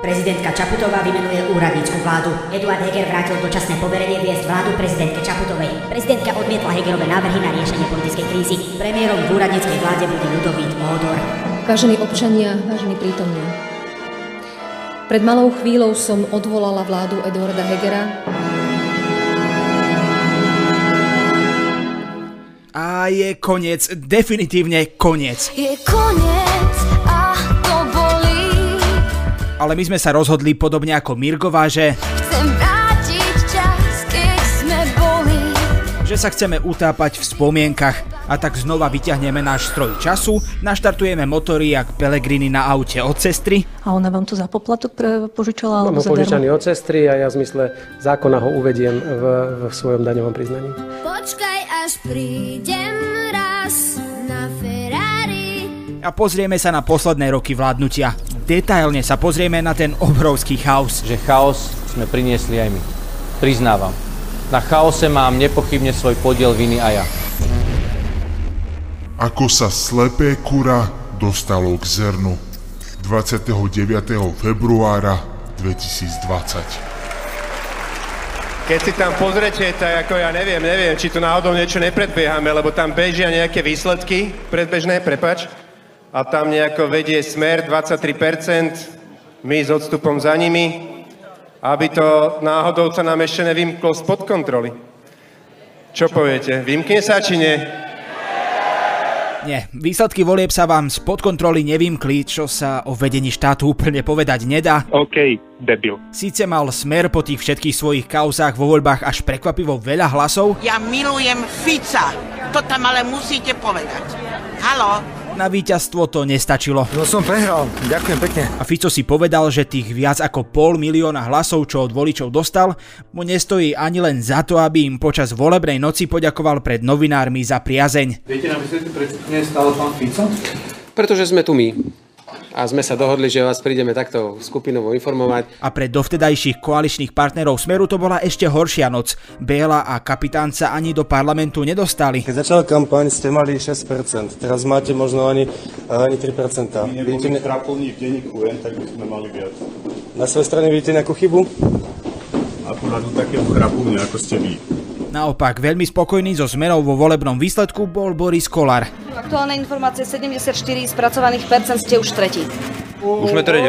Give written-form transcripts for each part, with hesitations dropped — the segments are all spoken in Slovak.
Prezidentka Čaputová vymenuje úradnícku vládu. Eduard Heger vrátil dočasné poverenie viesť vládu prezidentke Čaputovej. Prezidentka odmietla Hegerove návrhy na riešenie politickej krízy. Premiérom v úradníckej vláde bude Ľudovít Ódor. Vážení občania, vážení prítomní. Pred malou chvíľou som odvolala vládu Eduarda Hegera. A je koniec, definitívne koniec. Je koniec a to bolí. Ale my sme sa rozhodli podobne ako Mirgová, že Chcem vrátiť čas, keď sme boli. že sa chceme utápať v spomienkach. A tak znova vyťahneme náš stroj času, naštartujeme motory jak Pellegrini na aute od sestry. A ona vám to za poplatok požičala? Mám ho požičaný od sestry a ja v zmysle zákona ho uvediem v svojom daňovom priznaní. Počkaj, až prídem raz na Ferrari. A pozrieme sa na posledné roky vládnutia. Detailne sa pozrieme na ten obrovský chaos. Že chaos sme priniesli aj my. Priznávam. Na chaose mám nepochybne svoj podiel viny aj ja. Ako sa slepé kura dostalo k zrnu 29. februára 2020. Keď si tam pozrete, tak ako ja neviem, či tu náhodou niečo nepredbiehame, lebo tam bežia nejaké výsledky predbežné, prepač, a tam nejako vedie Smer 23%, my s odstupom za nimi, aby to náhodou sa nám ešte nevymklo spod kontroly. Čo poviete, vymkne sa či nie? Nie, výsledky volieb sa vám spod kontroly nevymkli, čo sa o vedení štátu úplne povedať nedá. OK, debil. Síce mal Smer po tých všetkých svojich kauzách vo voľbách až prekvapivo veľa hlasov. Ja milujem Fica, to tam ale musíte povedať. Haló? Na víťazstvo to nestačilo. No som prehral, ďakujem pekne. A Fico si povedal, že tých viac ako 500 000 hlasov, čo od voličov dostal, mu nestojí ani len za to, aby im počas volebnej noci poďakoval pred novinármi za priazeň. Viete nám vysvetliť, prečo tu nie je stále pán Fico? Pretože sme tu my. A sme sa dohodli, že vás prídeme takto skupinovo informovať. A pre dovtedajších koaličných partnerov Smeru to bola ešte horšia noc. Béla a Kapitán sa ani do parlamentu nedostali. Keď začala kampaň, ste mali 6%, teraz máte možno ani 3%. My neboli trapolní v denníku N, tak by sme mali viac. Na svojej strane vidíte nejakú chybu? Akurát do takého chrapúvne, ako ste vy. Naopak, veľmi spokojný so zmenou vo volebnom výsledku bol Boris Kollár. Aktuálne informácie 74 spracovaných percent ste už tretí. Už sme tretí.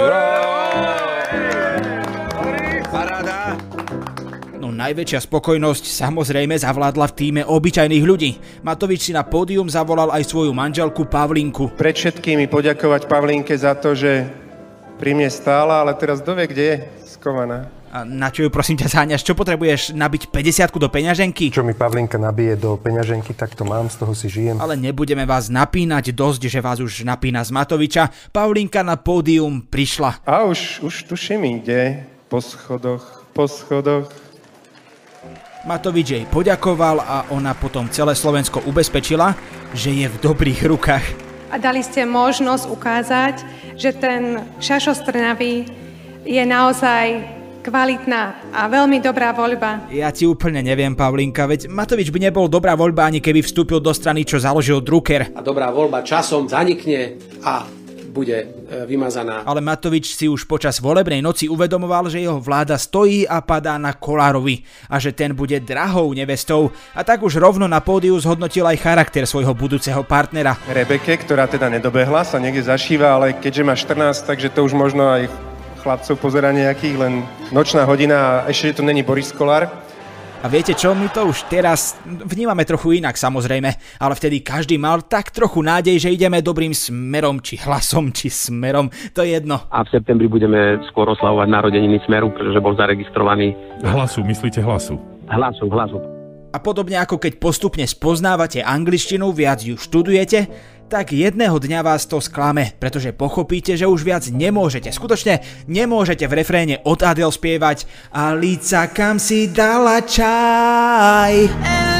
Paráda. No najväčšia spokojnosť samozrejme zavládla v tíme obyčajných ľudí. Matovič si na pódium zavolal aj svoju manželku Pavlinku. Pred všetkými poďakovať Pavlinke za to, že pri mne stála, ale teraz dovie, kde je skovaná. A na čo ju prosím ťa záňaš? Čo potrebuješ, nabiť 50 do peňaženky? Čo mi Pavlinka nabije do peňaženky, tak to mám, z toho si žijem. Ale nebudeme vás napínať dosť, že vás už napína z Matoviča. Pavlinka na pódium prišla. A už tuším, kde? Po schodoch. Matovič jej poďakoval a ona potom celé Slovensko ubezpečila, že je v dobrých rukách. A dali ste možnosť ukázať, že ten Šašostrnavý je naozaj kvalitná a veľmi dobrá voľba. Ja ti úplne neviem, Pavlinka, veď Matovič by nebol dobrá voľba, ani keby vstúpil do strany, čo založil Drucker. A dobrá voľba časom zanikne a bude vymazaná. Ale Matovič si už počas volebnej noci uvedomoval, že jeho vláda stojí a padá na Kollárovi a že ten bude drahou nevestou. A tak už rovno na pódiu zhodnotil aj charakter svojho budúceho partnera. Rebeke, ktorá teda nedobehla, sa niekde zašíva, ale keďže má 14, takže to už možno aj chlapcov pozerá nejakých, len nočná hodina a ešte to není Boris Kollár. A viete čo, my to už teraz vnímame trochu inak samozrejme, ale vtedy každý mal tak trochu nádej, že ideme dobrým smerom, či hlasom, či smerom, to je jedno. A v septembri budeme skôr oslavovať narodeniny Smeru, pretože bol zaregistrovaný. Hlasu, myslíte Hlasu? Hlasu. A podobne ako keď postupne spoznávate angličtinu, viac ju študujete, tak jedného dňa vás to sklame, pretože pochopíte, že už viac nemôžete. Skutočne nemôžete v refréne od Adele spievať Alica, kam si dala čaj?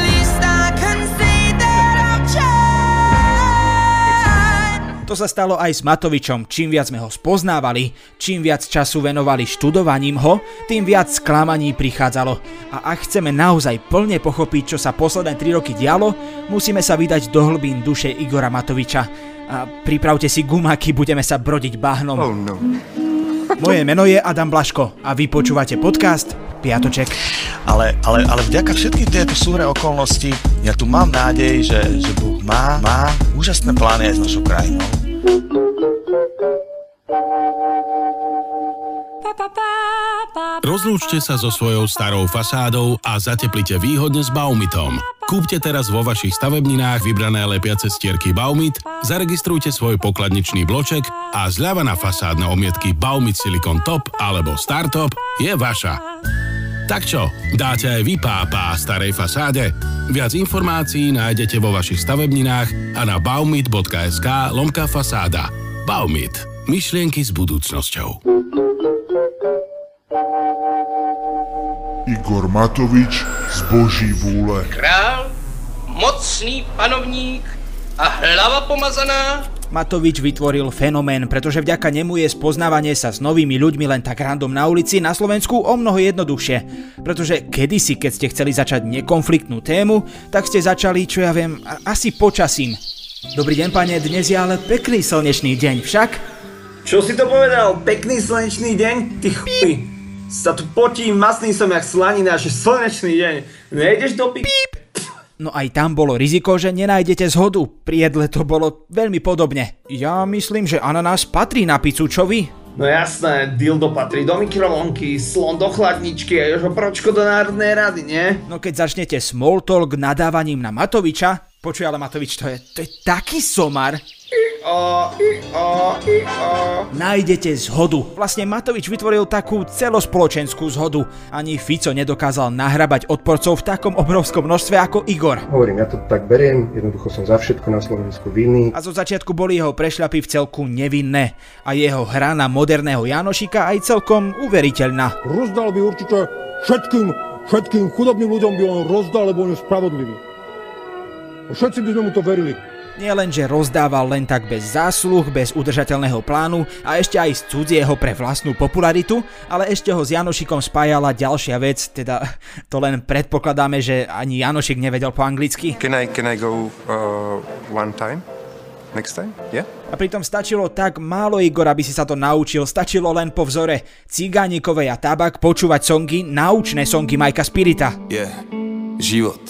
To sa stalo aj s Matovičom. Čím viac sme ho spoznávali, čím viac času venovali študovaním ho, tým viac sklamaní prichádzalo. A ak chceme naozaj plne pochopiť, čo sa posledné 3 roky dialo, musíme sa vydať do hlbín duše Igora Matoviča. A pripravte si gumáky, budeme sa brodiť bahnom. Oh no. Moje meno je Adam Blaško a vy počúvate podcast Piatoček. Ale vďaka všetkým tieto súhre okolnosti, ja tu mám nádej, že Boh má úžasné plány aj s našou krajinou. Rozlúčte sa so svojou starou fasádou a zateplite výhodne s Baumitom. Kúpte teraz vo vašich stavebninách vybrané lepiace stierky Baumit, zaregistrujte svoj pokladničný bloček a zľava na fasádne omietky Baumit Silicon Top alebo Startop je vaša. Tak čo, dáte aj vy pápa starej fasáde? Viac informácií nájdete vo vašich stavebninách a na baumit.sk/fasáda. Baumit. Myšlienky s budúcnosťou. Igor Matovič z Boží vôle. Král, mocný panovník a hlava pomazaná. Matovič vytvoril fenomén, pretože vďaka nemu je spoznávanie sa s novými ľuďmi len tak random na ulici na Slovensku o mnoho jednoduchšie. Pretože kedysi, keď ste chceli začať nekonfliktnú tému, tak ste začali, čo ja viem, asi počasím. Dobrý deň, pane, dnes je ale pekný slnečný deň, však? Čo si to povedal? Pekný slnečný deň? Ty chuj! Sa tu potím, masný som jak slanina, že slnečný deň. Nejdeš do píp? No aj tam bolo riziko, že nenájdete zhodu. Pri jedle to bolo veľmi podobne. Ja myslím, že ananás patrí na pizzu, čo vy? No jasné, dildo patrí do mikrovlnky, slon do chladničky a Jožo Pročko do Národnej rady, nie? No keď začnete small talk nadávaním na Matoviča, počuj, ale Matovič, to je taký somar. Nájdete zhodu. Vlastne Matovič vytvoril takú celospoločenskú zhodu. Ani Fico nedokázal nahrabať odporcov v takom obrovskom množstve ako Igor. Hovorím, ja to tak beriem, jednoducho som za všetko na Slovensku vinný. A zo začiatku boli jeho prešľapy v celku nevinné. A jeho hra na moderného Janošika aj celkom uveriteľná. Rozdal by určite všetkým chudobným ľuďom by on rozdal, lebo on je spravodlivý. Všetci by sme mu to verili. Nie len, že rozdával len tak bez zásluh, bez udržateľného plánu a ešte aj z cudzieho pre vlastnú popularitu, ale ešte ho s Janošikom spájala ďalšia vec, teda to len predpokladáme, že ani Janošik nevedel po anglicky. Can I go one time? Next time? Yeah? A pritom stačilo tak málo, Igor, aby si sa to naučil, stačilo len po vzore Cigánikovej a Tabak počúvať songy, naučné songy Majka Spirita. Život.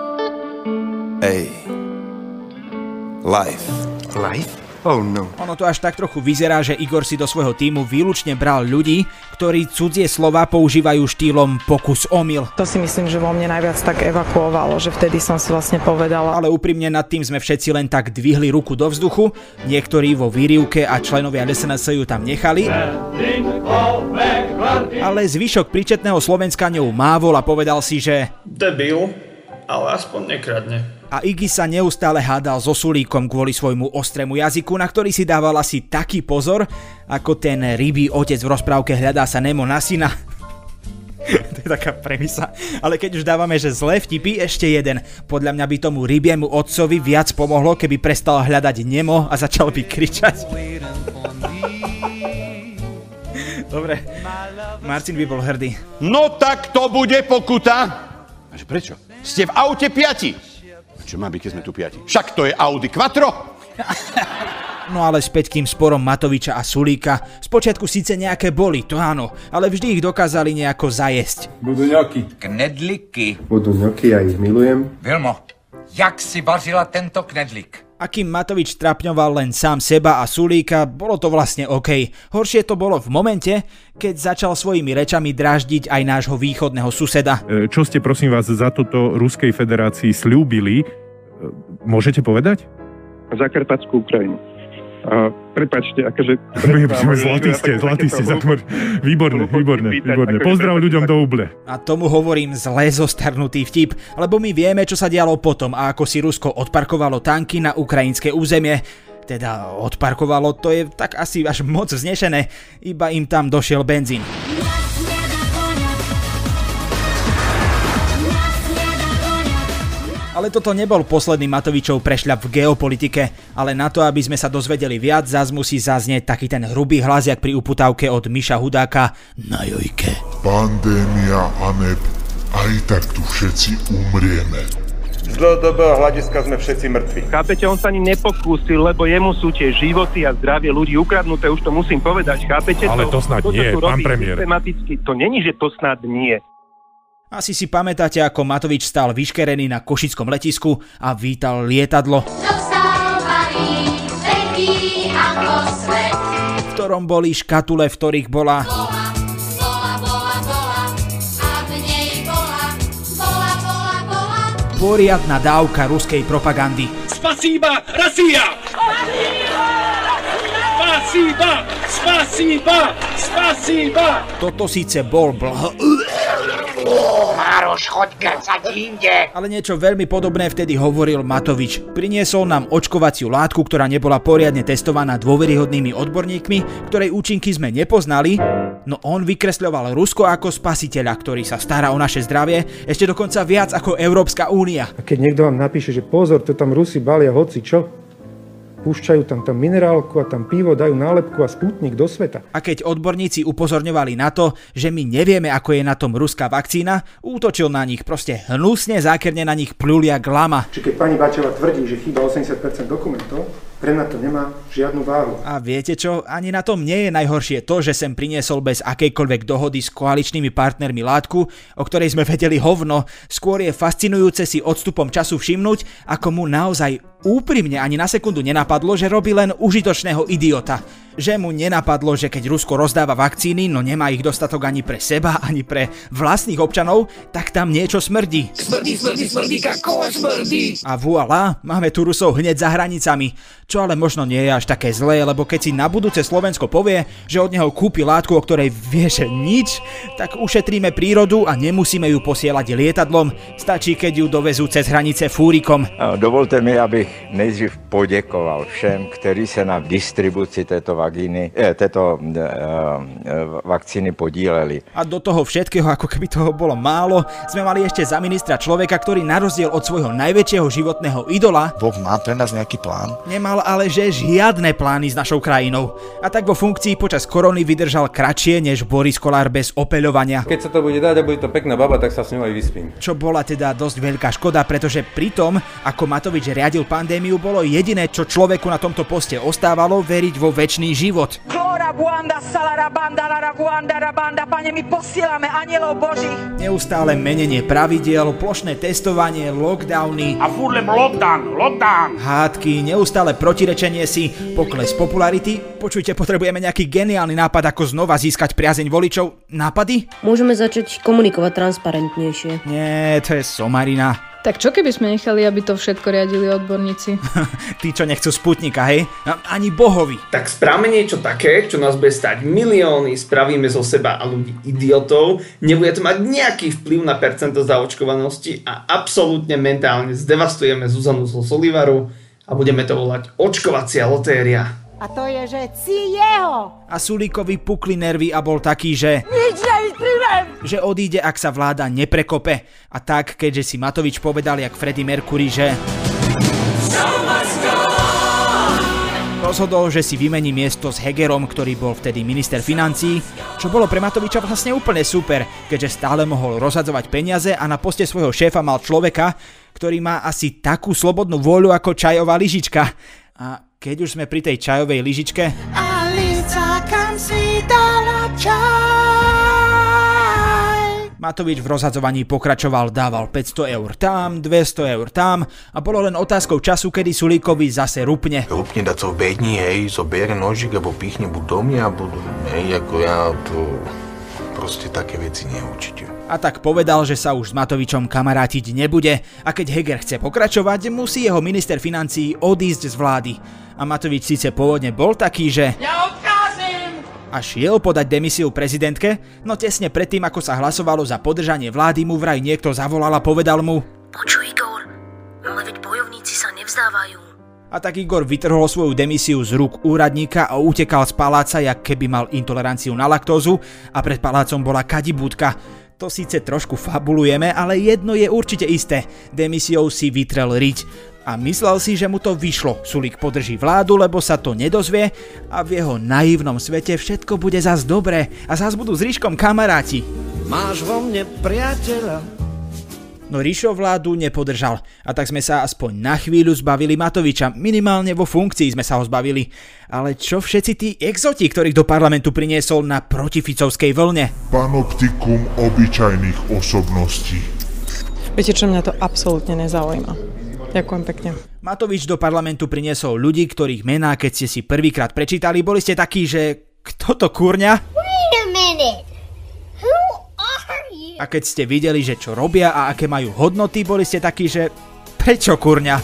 Life? Oh no. Ono to až tak trochu vyzerá, že Igor si do svojho tímu výlučne bral ľudí, ktorí cudzie slova používajú štýlom pokus omyl. To si myslím, že vo mne najviac tak evakuovalo, že vtedy som si vlastne povedala. Ale úprimne nad tým sme všetci len tak dvihli ruku do vzduchu, niektorí vo výrivke a členovia SNS ju tam nechali. Ale zvyšok príčetného Slovenska ňou mávol a povedal si, že debil, ale aspoň nekradne. A Iggy sa neustále hádal so Sulíkom kvôli svojmu ostrému jazyku, na ktorý si dával asi taký pozor, ako ten rybí otec v rozprávke Hľadá sa Nemo na syna. To je taká premisa. Ale keď už dávame, že zlé vtipy, ešte jeden. Podľa mňa by tomu rybiemu otcovi viac pomohlo, keby prestal hľadať Nemo a začal by kričať. Dobre, Marcin by bol hrdý. No tak to bude pokuta. A že prečo? Ste v aute 5. Čo má byť, keď sme tu 5? Však to je Audi Quattro. No ale späť k tým sporom Matoviča a Sulíka. Spočiatku síce nejaké boli, to áno, ale vždy ich dokázali nejako zajesť. Budú ňoky. Knedliky. Budú ňoky, ja ich milujem. Vilmo, jak si vařila tento knedlik? A kým Matovič trapňoval len sám seba a Sulíka, bolo to vlastne OK. Horšie to bolo v momente, keď začal svojimi rečami dráždiť aj nášho východného suseda. Čo ste prosím vás za toto Ruskej federácii sľúbili? Môžete povedať? Zakarpatskú Ukrajinu. Prepáčte, akože... Zlatý ste, výborné. Pozdrav ľuďom do Uble. A tomu hovorím zle zostarnutý vtip, lebo my vieme, čo sa dialo potom a ako si Rusko odparkovalo tanky na ukrajinské územie. Teda odparkovalo, to je tak asi až moc vznešené, iba im tam došiel benzín. Ale toto nebol posledný Matovičov prešľap v geopolitike, ale na to, aby sme sa dozvedeli viac, zás musí zaznieť taký ten hrubý hlas, jak pri uputávke od Miša Hudáka na jojke. Pandémia, aneb, aj tak tu všetci umrieme. Z dlhodobého hľadiska sme všetci mŕtvi. Chápete, on sa ani nepokúsil, lebo jemu sú tie životy a zdravie ľudí ukradnuté, už to musím povedať, chápete? Ale to snad nie, pán premiér. To není, že to snad nie. Asi si pamätáte, ako Matovič stál vyškerený na košickom letisku a vítal lietadlo, v ktorom boli škatule, v ktorých bola poriadna dávka ruskej propagandy. Spasíba, Russia! Spasíba, spasíba, spasíba! Toto síce bol Mároš, choď grcať inde! ale niečo veľmi podobné vtedy hovoril Matovič. Priniesol nám očkovaciu látku, ktorá nebola poriadne testovaná dôveryhodnými odborníkmi, ktorej účinky sme nepoznali, no on vykresľoval Rusko ako spasiteľa, ktorý sa stará o naše zdravie, ešte dokonca viac ako Európska únia. A keď niekto vám napíše, že pozor, to tam Rusi balia hoci čo, púšťajú tam minerálku a tam pivo, dajú nálepku a Sputnik do sveta. A keď odborníci upozorňovali na to, že my nevieme, ako je na tom ruská vakcína, útočil na nich, proste hnusne, zákerne na nich plulia glama. Čiže keď pani Bačeva tvrdí, že chýba 80% dokumentov, pre mňa to nemá žiadnu váhu. A viete čo? Ani na tom nie je najhoršie to, že sem priniesol bez akejkoľvek dohody s koaličnými partnermi látku, o ktorej sme vedeli hovno. Skôr je fascinujúce si odstupom času všimnúť, ako mu naozaj úprimne ani na sekundu nenapadlo, že robí len užitočného idiota. Že mu nenapadlo, že keď Rusko rozdáva vakcíny, no nemá ich dostatok ani pre seba, ani pre vlastných občanov, tak tam niečo smrdí. Smrdí, kako smrdí! A voilà, máme tu Rusov hneď za hranicami. Čo ale možno nie je až také zlé, lebo keď si na budúce Slovensko povie, že od neho kúpi látku, o ktorej vie, že nič, tak ušetríme prírodu a nemusíme ju posielať lietadlom. Stačí, keď ju dovezú cez hranice fúrikom. Dovolte mi, abych nejdřív poděkoval všem, kteří se na distribuci této vakcíny podíleli. A do toho všetkého, ako keby toho bolo málo, sme mali ešte za ministra človeka, ktorý na rozdiel od svojho najväčšieho životného idola Boh má pre nás nejaký plán? nemal ale že žiadne plány s našou krajinou. A tak vo funkcii počas korony vydržal kratšie než Boris Kollár bez opeľovania. Keď sa to bude dať a bude to pekná baba, tak sa s ňou aj vyspím. Čo bola teda dosť veľká škoda, pretože pri tom, ako Matovič riadil pandémiu, bolo jediné, čo človeku na tomto poste ostávalo, veriť vo večný život. Pane, my posielame anielov Božích. Neustále menenie pravidiel, plošné testovanie, lockdowny A furt len lockdown! hádky, neustále protirečenie si, pokles popularity. Počujte, potrebujeme nejaký geniálny nápad, ako znova získať priazeň voličov. Nápady? Môžeme začať komunikovať transparentnejšie. Nie, to je somarina. Tak čo keby sme nechali, aby to všetko riadili odborníci? Tí, čo nechcú Sputnika, hej? Ani bohovi. Tak správame niečo také, čo nás bude stať milióny, spravíme zo seba a ľudí idiotov, nebude to mať nejaký vplyv na percento zaočkovanosti a absolútne mentálne zdevastujeme Zuzanu zo Solivaru a budeme to volať očkovacia lotéria. A to je, že si jeho. A Sulíkovi pukli nervy a bol taký, že Nič nevystrivem. že odíde, ak sa vláda neprekope. A tak, keďže si Matovič povedal jak Freddie Mercury, že rozhodol, že si vymení miesto s Hegerom, ktorý bol vtedy minister financií, čo bolo pre Matoviča vlastne úplne super, keďže stále mohol rozhadzovať peniaze a na poste svojho šéfa mal človeka, ktorý má asi takú slobodnú vôľu ako čajová lyžička. A keď už sme pri tej čajovej lyžičke, Matovič v rozhadzovaní pokračoval, dával 500 eur tam, 200 eur tam a bolo len otázkou času, kedy Sulíkovi zase rupne. Rupne da co bedni, hej, zobere nožik, alebo píchne buď do mňa, budú, hej, ako ja to proste také veci neurčite. A tak povedal, že sa už s Matovičom kamarátiť nebude a keď Heger chce pokračovať, musí jeho minister financií odísť z vlády. A Matovič síce pôvodne bol taký, že a šiel podať demisiu prezidentke, no tesne predtým, ako sa hlasovalo za podržanie vlády, mu vraj niekto zavolal a povedal mu: Počuj, Igor, ale veď bojovníci sa nevzdávajú. A tak Igor vytrhol svoju demisiu z rúk úradníka a utekal z paláca, jak keby mal intoleranciu na laktózu a pred palácom bola kadibúdka. To síce trošku fabulujeme, ale jedno je určite isté. Demisiou si vytrel riť. A myslel si, že mu to vyšlo. Sulík podrží vládu, lebo sa to nedozvie a v jeho naivnom svete všetko bude zas dobré a zas budú s Ríškom kamaráti. Máš vo mne priateľa. No Rišo vládu nepodržal a tak sme sa aspoň na chvíľu zbavili Matoviča, minimálne vo funkcii sme sa ho zbavili. Ale čo všetci tí exoti, ktorých do parlamentu priniesol na protificovskej vlne? Panoptikum obyčajných osobností. Viete čo, mňa to absolútne nezaujíma. Ďakujem pekne. Matovič do parlamentu priniesol ľudí, ktorých mená, keď ste si prvýkrát prečítali, boli ste takí, že kto to kurňa? Wait a minute. Who are you? A keď ste videli, že čo robia a aké majú hodnoty, boli ste takí, že prečo kurňa?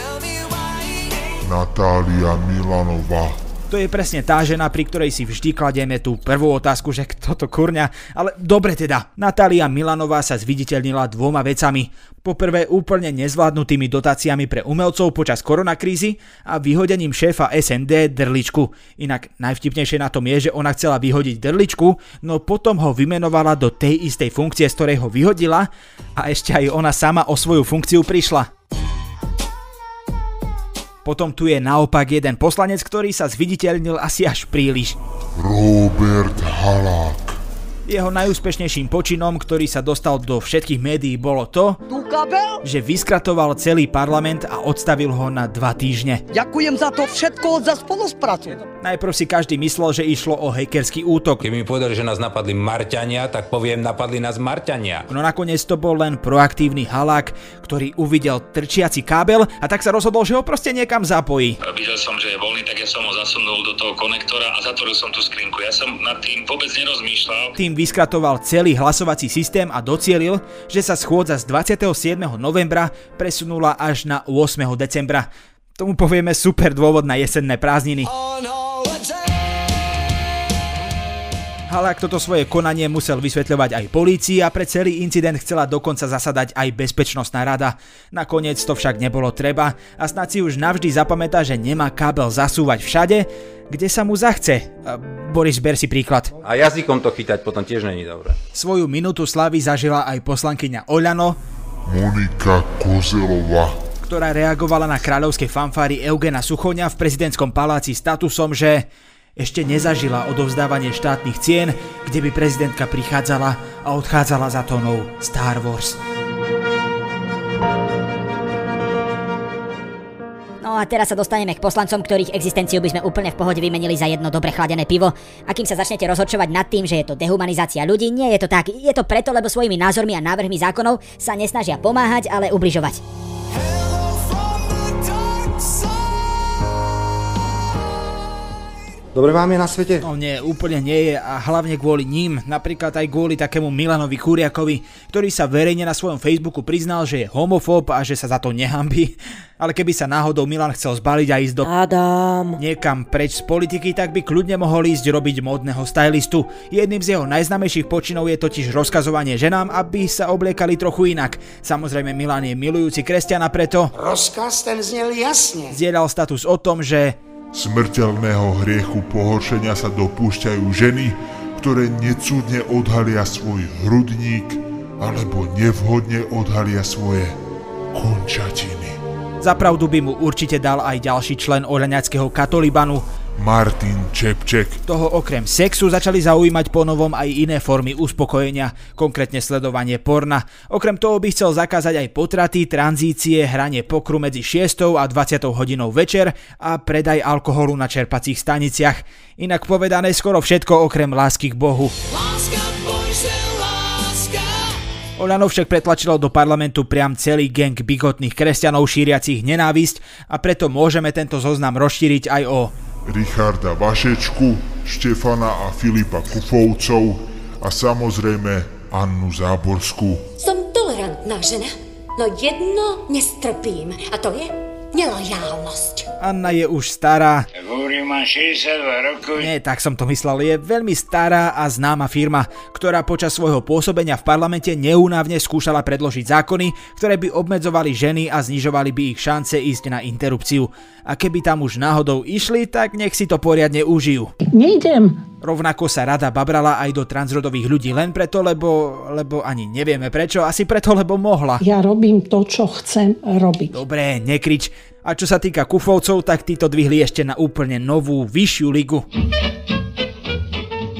Natália Milanová. To je presne tá žena, pri ktorej si vždy kladieme tú prvú otázku, že kto to kurňa. Ale dobre teda, Natália Milanová sa zviditeľnila dvoma vecami. Poprvé úplne nezvládnutými dotáciami pre umelcov počas koronakrízy a vyhodením šéfa SND Drličku. Inak najvtipnejšie na tom je, že ona chcela vyhodiť Drličku, no potom ho vymenovala do tej istej funkcie, z ktorej ho vyhodila a ešte aj ona sama o svoju funkciu prišla. Potom tu je naopak jeden poslanec, ktorý sa zviditeľnil asi až príliš. Robert Halák. Jeho najúspešnejším počinom, ktorý sa dostal do všetkých médií, bolo to, že vyskratoval celý parlament a odstavil ho na 2 týždne. Ďakujem za to všetko za spoluprácu. Najprv si každý myslel, že išlo o hackerský útok. Keď mi povedali, že nás napadli Marťania, tak poviem, napadli nás Marťania. No nakoniec to bol len proaktívny Halák, ktorý uvidel trčiaci kábel a tak sa rozhodol, že ho proste niekam zapojí. Videl som, že je voľný, tak ja som ho zasunul do toho konektora a zatvoril som tú skrinku. Ja som nad tým vôbec nerozmýšľal. Tým vyskratoval celý hlasovací systém a docielil, že sa schôdza z 27. novembra presunula až na 8. decembra. Tomu povieme super dôvod na jesenné prázdniny. Halák toto svoje konanie musel vysvetľovať aj polícii a pre celý incident chcela dokonca zasadať aj Bezpečnostná rada. Nakoniec to však nebolo treba a snad si už navždy zapamätá, že nemá kábel zasúvať všade, kde sa mu zachce. Boris, ber si príklad. A jazykom to chytať potom tiež není dobré. Svoju minútu slávy zažila aj poslankyňa Oľano Monika Kozelová, ktorá reagovala na kráľovské fanfáry Eugena Suchoňa v prezidentskom paláci statusom, že ešte nezažila odovzdávanie štátnych cien, kde by prezidentka prichádzala a odchádzala za tónou Star Wars. No a teraz sa dostaneme k poslancom, ktorých existenciu by sme úplne v pohode vymenili za jedno dobre chladené pivo. A kým sa začnete rozhodčovať nad tým, že je to dehumanizácia ľudí, nie je to tak. Je to preto, lebo svojimi názormi a návrhmi zákonov sa nesnažia pomáhať, ale ubližovať. Dobre vám je na svete? No nie, úplne nie je a hlavne kvôli ním, napríklad aj kvôli takému Milanovi Kuriakovi, ktorý sa verejne na svojom Facebooku priznal, že je homofób a že sa za to nehanbí. Ale keby sa náhodou Milan chcel zbaliť a ísť niekam preč z politiky, tak by kľudne mohol ísť robiť módneho stylistu. Jedným z jeho najznámejších počinov je totiž rozkazovanie ženám, aby sa obliekali trochu inak. Samozrejme Milan je milujúci kresťan a preto Rozkaz ten znel jasne. zdieľal status o tom, že smrteľného hriechu pohoršenia sa dopúšťajú ženy, ktoré necudne odhalia svoj hrudník alebo nevhodne odhalia svoje končatiny. Zapravdu by mu určite dal aj ďalší člen oľaňackého katolibanu, Martin Čepček. Toho okrem sexu začali zaujímať ponovom aj iné formy uspokojenia, konkrétne sledovanie porna. Okrem toho by chcel zakázať aj potraty, tranzície, hranie pokru medzi 6. a 20. hodinou večer a predaj alkoholu na čerpacích staniciach. Inak povedané skoro všetko okrem lásky k Bohu. Oľano však pretlačilo do parlamentu priam celý gang bigotných kresťanov šíriacich nenávisť a preto môžeme tento zoznam rozšíriť aj o Richarda Vašečku, Štefana a Filipa Kufovcov a samozrejme Annu Záborskú. Som tolerantná žena, no jedno nestrpím a to je nelojálnosť. Anna je už stará. Hovorím, má 62 rokov. Nie, tak som to myslel. Je veľmi stará a známa firma, ktorá počas svojho pôsobenia v parlamente neúnavne skúšala predložiť zákony, ktoré by obmedzovali ženy a znižovali by ich šance ísť na interrupciu. A keby tam už náhodou išli, tak nech si to poriadne užijú. Nejdem. Rovnako sa rada babrala aj do transrodových ľudí len preto, lebo ani nevieme prečo, asi preto, lebo mohla. Ja robím to, čo chcem robiť. Dobre, nekrič. A čo sa týka Kufovcov, tak títo dvihli ešte na úplne novú, vyššiu ligu.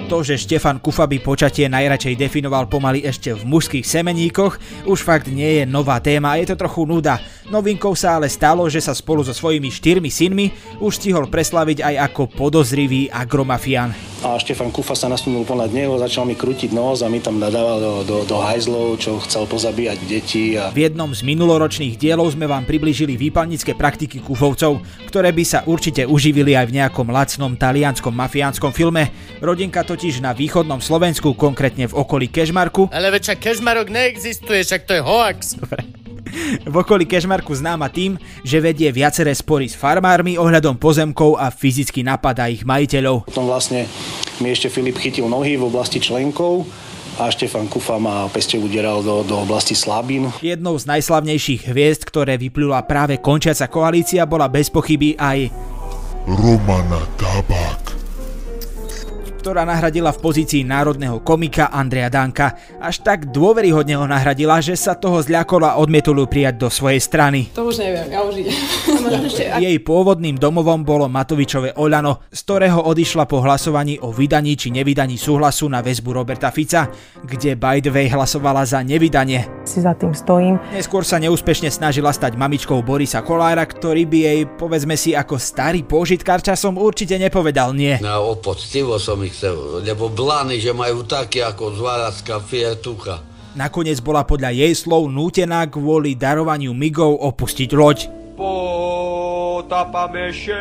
To, že Štefan Kufa by počatie najradšej definoval pomaly ešte v mužských semeníkoch, už fakt nie je nová téma, je to trochu nuda. Novinkou sa ale stalo, že sa spolu so svojimi 4 synmi už stihol preslaviť aj ako podozrivý agromafián. A Štefan Kufa sa nasunul ponad neho, začal mi krútiť nos a mi tam nadával do hajzlov, čo chcel pozabíjať deti. V jednom z minuloročných dielov sme vám priblížili výpalnícke praktiky Kufovcov, ktoré by sa určite uživili aj v nejakom lacnom talianskom mafiánskom filme. Rodinka totiž na východnom Slovensku, konkrétne v okolí Kežmarku. Ale veď Kežmarok neexistuje, však to je hoax. Dobre. V okolí Kežmarku známa tým, že vedie viaceré spory s farmármi ohľadom pozemkov a fyzicky napadá ich majiteľov. Potom vlastne mi ešte Filip chytil nohy v oblasti členkov a Štefan Kufa ma peste udieral do oblasti slabín. Jednou z najslavnejších hviezd, ktoré vyplula práve končiaca koalícia, bola bez pochyby aj Romana Tabák, ktorá nahradila v pozícii národného komika Andreja Danka. Až tak dôveryhodne ho nahradila, že sa toho zľakol a odmietol ju prijať do svojej strany. To už neviem, ja už idem. Jej pôvodným domovom bolo Matovičové Oľano, z ktorého odišla po hlasovaní o vydaní či nevydaní súhlasu na väzbu Roberta Fica, kde by the way hlasovala za nevydanie. Si za tým stojím. Neskôr sa neúspešne snažila stať mamičkou Borisa Kollára, ktorý by jej, povedzme si, ako starý pôžitkár časom určite nepovedal nie. Na opoctivo som ich chcel, lebo blány, že majú také ako zváľacká fiertucha. Nakoniec bola podľa jej slov nútená kvôli darovaniu migov opustiť loď. Potapame się,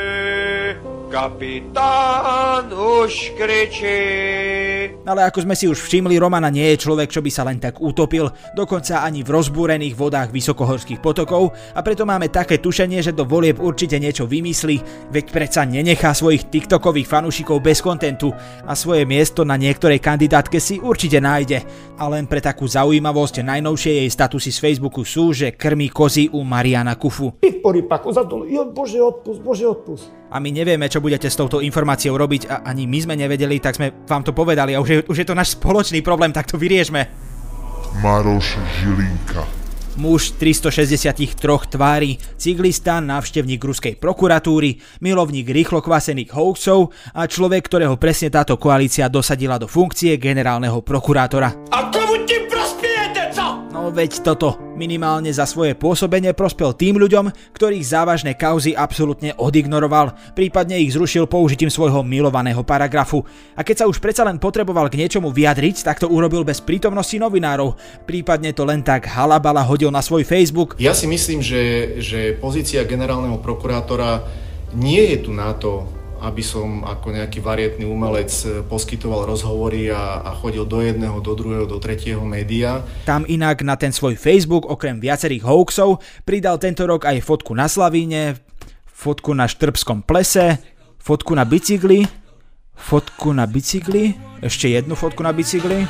kapitán už kričí. Ale ako sme si už všimli, Romana nie je človek, čo by sa len tak utopil, dokonca ani v rozbúrených vodách vysokohorských potokov, a preto máme také tušenie, že do volieb určite niečo vymyslí, veď predsa nenechá svojich tiktokových fanúšikov bez kontentu a svoje miesto na niektorej kandidátke si určite nájde. A len pre takú zaujímavosť, najnovšie jej statusy z Facebooku sú, že krmí kozy u Mariana Kufu. Bože odpust. A my nevieme, čo budete s touto informáciou robiť, a ani my sme nevedeli, tak sme vám to povedali a už je to náš spoločný problém, tak to vyriešme. Maroš Žilinka, muž 363 tvári, cyklista, návštevník ruskej prokuratúry, milovník rýchlo kvasených hoaxov a človek, ktorého presne táto koalícia dosadila do funkcie generálneho prokurátora. A komu tým prospiejete, co? No veď toto. Minimálne za svoje pôsobenie prospel tým ľuďom, ktorých závažné kauzy absolútne odignoroval, prípadne ich zrušil použitím svojho milovaného paragrafu. A keď sa už predsa len potreboval k niečomu vyjadriť, tak to urobil bez prítomnosti novinárov. Prípadne to len tak halabala hodil na svoj Facebook. Ja si myslím, že pozícia generálneho prokurátora nie je tu na to, aby som ako nejaký varietný umelec poskytoval rozhovory a chodil do jedného, do druhého, do tretieho média. Tam inak na ten svoj Facebook okrem viacerých hoaxov pridal tento rok aj fotku na Slavíne, fotku na štrbskom plese, fotku na bicykli, ešte jednu fotku na bicykli,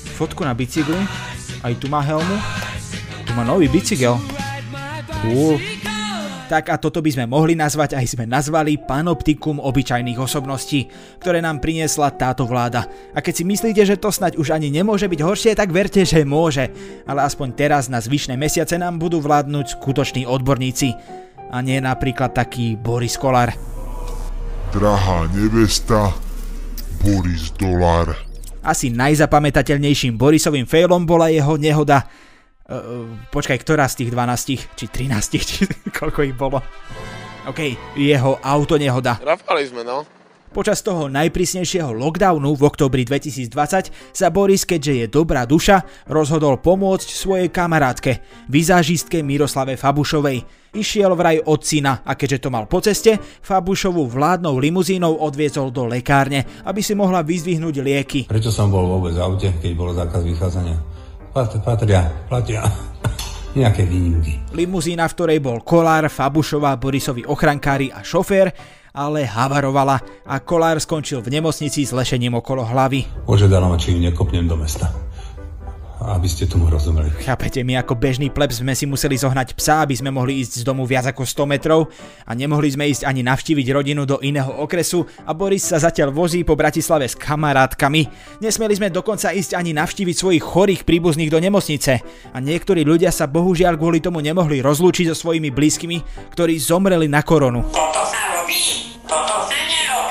aj tu má helmu, tu má nový bicykel. Cool. Tak a toto by sme mohli nazvať, aj sme nazvali panoptikum obyčajných osobností, ktoré nám priniesla táto vláda. A keď si myslíte, že to snáď už ani nemôže byť horšie, tak verte, že môže. Ale aspoň teraz na zvyšné mesiace nám budú vládnuť skutoční odborníci. A nie napríklad taký Boris Kollár. Drahá nevesta, Boris Dolár. Asi najzapamätateľnejším Borisovým failom bola jeho nehoda. Počkaj, ktorá z tých 12, či 13, či koľko ich bolo? OK, jeho autonehoda. Rafali sme, no. Počas toho najprísnejšieho lockdownu v októbri 2020 sa Boris, keďže je dobrá duša, rozhodol pomôcť svojej kamarátke, vizážistke Miroslave Fabušovej. Išiel vraj od syna a keďže to mal po ceste, Fabušovu vládnou limuzínou odviezol do lekárne, aby si mohla vyzdvihnúť lieky. Prečo som bol vôbec v aute, keď bol zákaz vychádzania? Platia nejaké výnimky. Limuzína, v ktorej bol Kollár, Fabušová, Borisovi ochrankári a šofér, ale havarovala a Kollár skončil v nemocnici s lešením okolo hlavy. Požiadala ma, či ju nekopnem do mesta. Aby ste tomu rozumeli. Chápete, my ako bežný plebs sme si museli zohnať psa, aby sme mohli ísť z domu viac ako 100 metrov a nemohli sme ísť ani navštíviť rodinu do iného okresu a Boris sa zatiaľ vozí po Bratislave s kamarátkami. Nesmeli sme dokonca ísť ani navštíviť svojich chorých príbuzných do nemocnice a niektorí ľudia sa bohužiaľ kvôli tomu nemohli rozlúčiť so svojimi blízkymi, ktorí zomreli na koronu.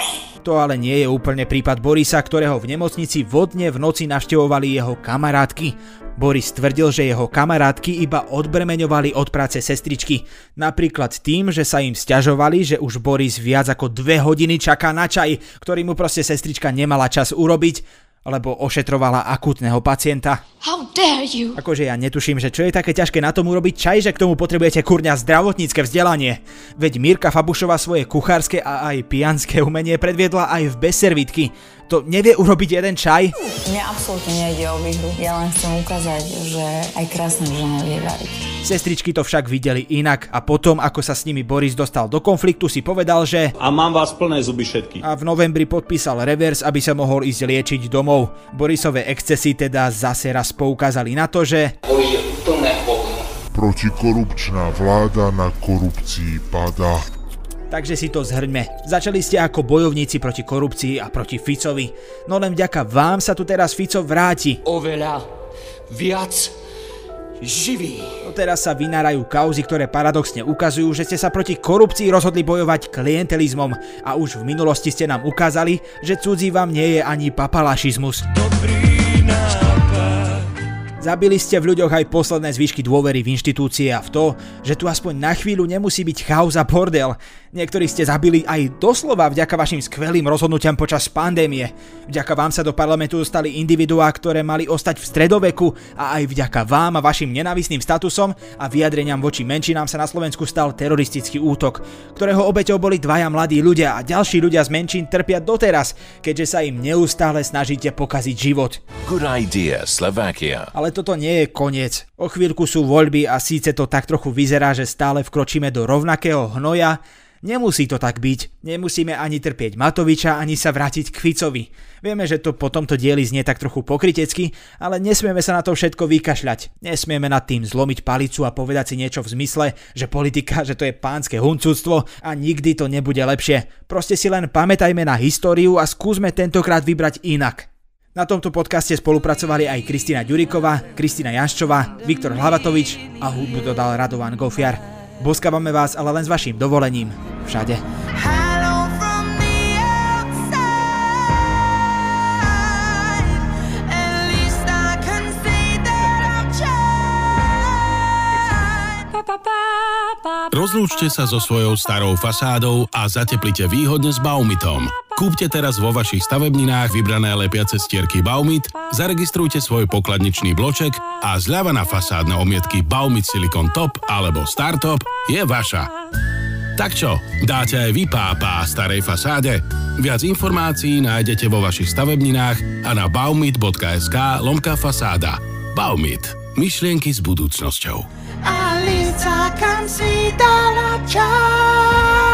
To ale nie je úplne prípad Borisa, ktorého v nemocnici vodne v noci navštevovali jeho kamarátky. Boris tvrdil, že jeho kamarátky iba odbremeňovali od práce sestričky. Napríklad tým, že sa im sťažovali, že už Boris viac ako 2 hodiny čaká na čaj, ktorý mu proste sestrička nemala čas urobiť, lebo ošetrovala akútneho pacienta. How dare you? Akože ja netuším, že čo je také ťažké na tom urobiť čaj, že k tomu potrebujete kurňa zdravotnícke vzdelanie. Veď Mirka Fabušová svoje kuchárske a aj pijanské umenie predviedla aj v bez servítky. To nevie urobiť jeden čaj? Mne absolútne nejde o výhru. Ja len chcem ukázať, že aj krásna žena vie variť. Sestričky to však videli inak a potom, ako sa s nimi Boris dostal do konfliktu, si povedal, že a mám vás plné zuby všetky. A v novembri podpísal revers, aby sa mohol ísť liečiť domov. Borisové excesy teda zase raz poukázali na to, že Boris je úplné hovno. Protikorupčná vláda na korupcii padá. Takže si to zhrňme. Začali ste ako bojovníci proti korupcii a proti Ficovi. No len vďaka vám sa tu teraz Fico vráti. Oveľa viac živý. No teraz sa vynárajú kauzy, ktoré paradoxne ukazujú, že ste sa proti korupcii rozhodli bojovať klientelizmom. A už v minulosti ste nám ukázali, že cudzí vám nie je ani papalašizmus. Zabili ste v ľuďoch aj posledné zvyšky dôvery v inštitúcie a v to, že tu aspoň na chvíľu nemusí byť chaos a bordel. Niektorí ste zabili aj doslova vďaka vašim skvelým rozhodnutiam počas pandémie. Vďaka vám sa do parlamentu dostali individuá, ktoré mali ostať v stredoveku a aj vďaka vám a vašim nenávistným statusom a vyjadreniam voči menšinám sa na Slovensku stal teroristický útok, ktorého obeťou boli 2 mladí ľudia a ďalší ľudia z menšín trpia doteraz, keďže sa im neustále snažíte pokaziť život. Good idea, Slovakia. Ale toto nie je koniec. O chvíľku sú voľby a síce to tak trochu vyzerá, že stále vkročíme do rovnakého hnoja, nemusí to tak byť. Nemusíme ani trpieť Matoviča, ani sa vrátiť k Ficovi. Vieme, že to po tomto dieli znie tak trochu pokrytecky, ale nesmieme sa na to všetko vykašľať. Nesmieme nad tým zlomiť palicu a povedať si niečo v zmysle, že politika, že to je pánske huncúctvo a nikdy to nebude lepšie. Proste si len pamätajme na históriu a skúsme tentokrát vybrať inak. Na tomto podcaste spolupracovali aj Kristina Ďuriková, Kristina Jaščová, Viktor Hlavatovič a hudbu dodal Radovan Gofiar. Boskávame vás ale len s vaším dovolením. Všade. Rozlúčte sa so svojou starou fasádou a zateplite výhodne s Baumitom. Kúpte teraz vo vašich stavebninách vybrané lepiace stierky Baumit, zaregistrujte svoj pokladničný bloček a zľava na fasádne omietky Baumit Silicon Top alebo Startop je vaša. Tak čo, dáte aj vy pápa starej fasáde? Viac informácií nájdete vo vašich stavebninách a na baumit.sk/fasáda. Baumit. Myšlienky s budúcnosťou. At least I can see the light.